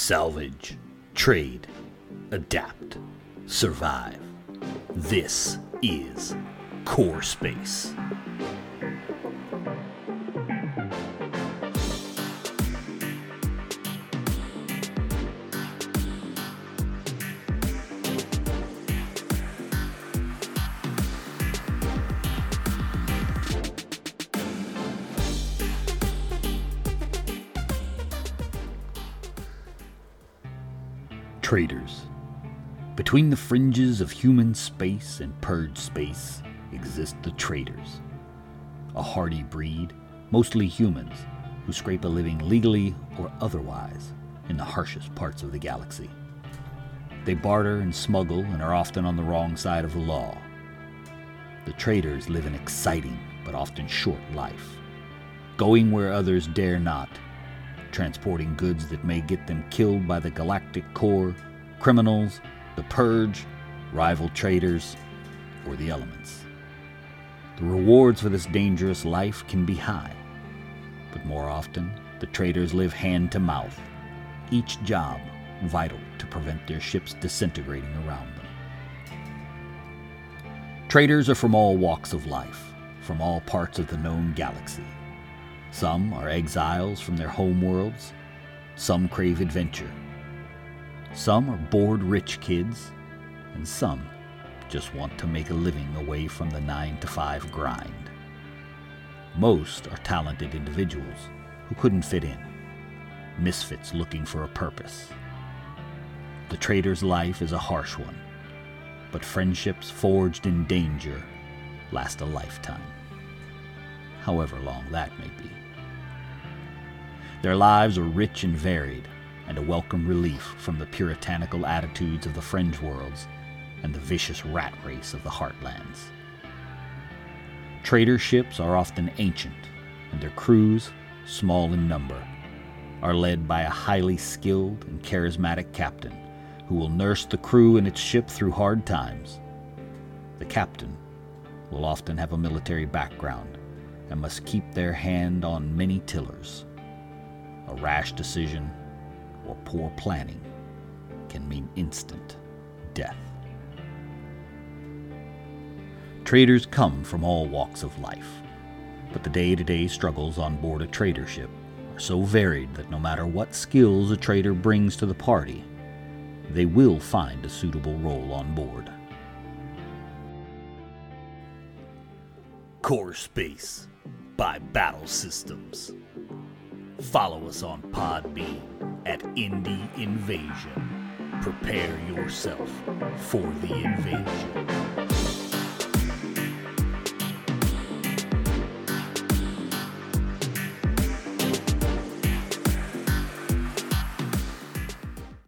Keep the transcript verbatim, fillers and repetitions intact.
Salvage, trade, adapt, survive. This is Core Space. Traders. Between the fringes of human space and purge space exist the traders. A hardy breed, mostly humans, who scrape a living legally or otherwise in the harshest parts of the galaxy. They barter and smuggle and are often on the wrong side of the law. The traders live an exciting but often short life, going where others dare not, transporting goods that may get them killed by the Galactic Core, criminals, the Purge, rival traders, or the elements. The rewards for this dangerous life can be high, but more often, the traders live hand to mouth, each job vital to prevent their ships disintegrating around them. Traders are from all walks of life, from all parts of the known galaxy. Some are exiles from their homeworlds, some crave adventure. Some are bored rich kids, and some just want to make a living away from the nine to five grind. Most are talented individuals who couldn't fit in, misfits looking for a purpose. The trader's life is a harsh one, but friendships forged in danger last a lifetime, however long that may be. Their lives are rich and varied, and a welcome relief from the puritanical attitudes of the fringe worlds and the vicious rat race of the heartlands. Trader ships are often ancient, and their crews, small in number, are led by a highly skilled and charismatic captain who will nurse the crew and its ship through hard times. The captain will often have a military background and must keep their hand on many tillers. A rash decision or poor planning can mean instant death. Traders come from all walks of life, but the day-to-day struggles on board a trader ship are so varied that no matter what skills a trader brings to the party, they will find a suitable role on board. Core Space by Battle Systems. Follow us on Podbean at Indie Invasion. Prepare yourself for the invasion.